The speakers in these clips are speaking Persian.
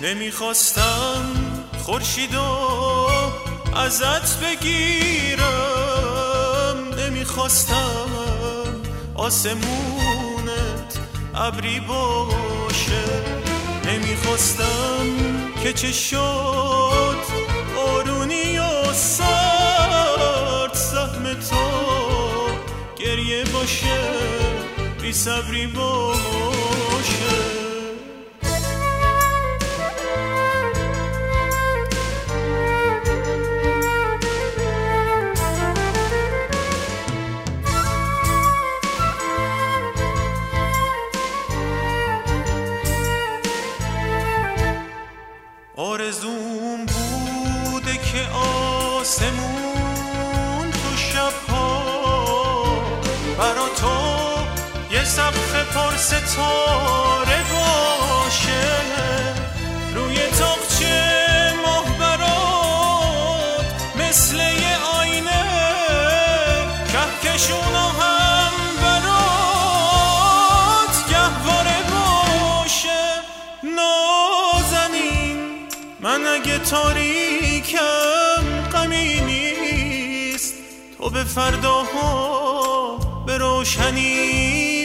نمیخواستم خورشیدو ازت بگیرم، نمیخواستم آسمونت ابری باشه، نمیخواستم که چه شد بارونی و سرد سهم تو گریه باشه، بی صبری باشه. آرزوم بوده که آسمون تو شبها برا تو یه سقف پر ستاره باشه، روی تاقچه ماه برات مثل یه آینه، کهکشونا هم برات گهواره باشه. نازنین من اگه تاریکم غمی نیست، تو به فرداها به روشنی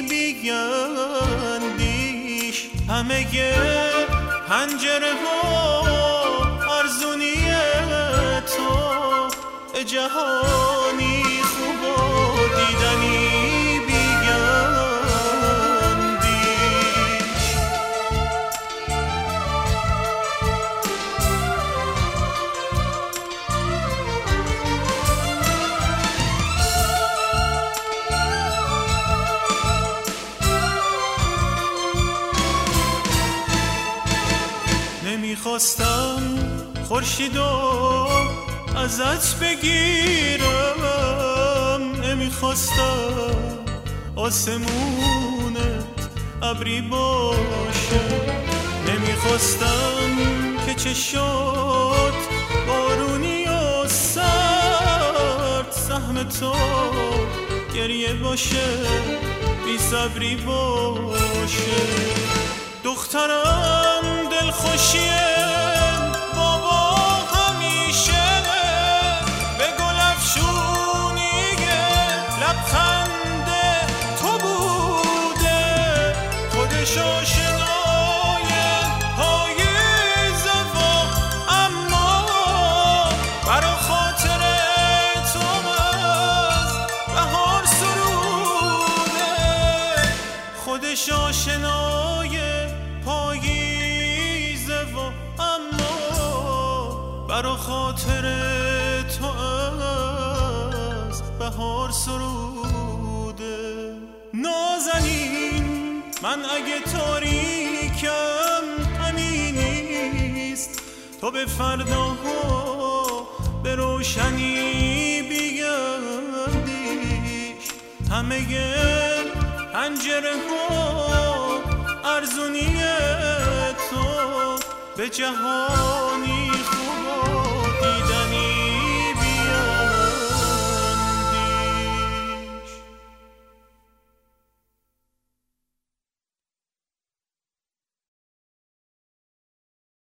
بیاندیش، همه پنجره ها ارزونی تو به جهانی خوب و دیدنی نمیخواستم خورشیدو ازت بگیرم، نمیخواستم آسمونت ابری باشه، نمیخواستم که چه شد بارونی و سرد سهم تو گریه باشه، بی صبری باشه. دخترم دلخوشیه بابا همیشه به گل افشونیه لبخند تو بوده، خودش آشنای پاییزه و اما برا خاطر تو از بهار سروده، خودش آشنای پاییزه و اما برا خاطر تو از بهار سروده. نازنین من اگه تاریکم غمی نیست، تو به فرداها به روشنی بیاندیش، همه پنجره ها ارزونی تو به جهانی خوب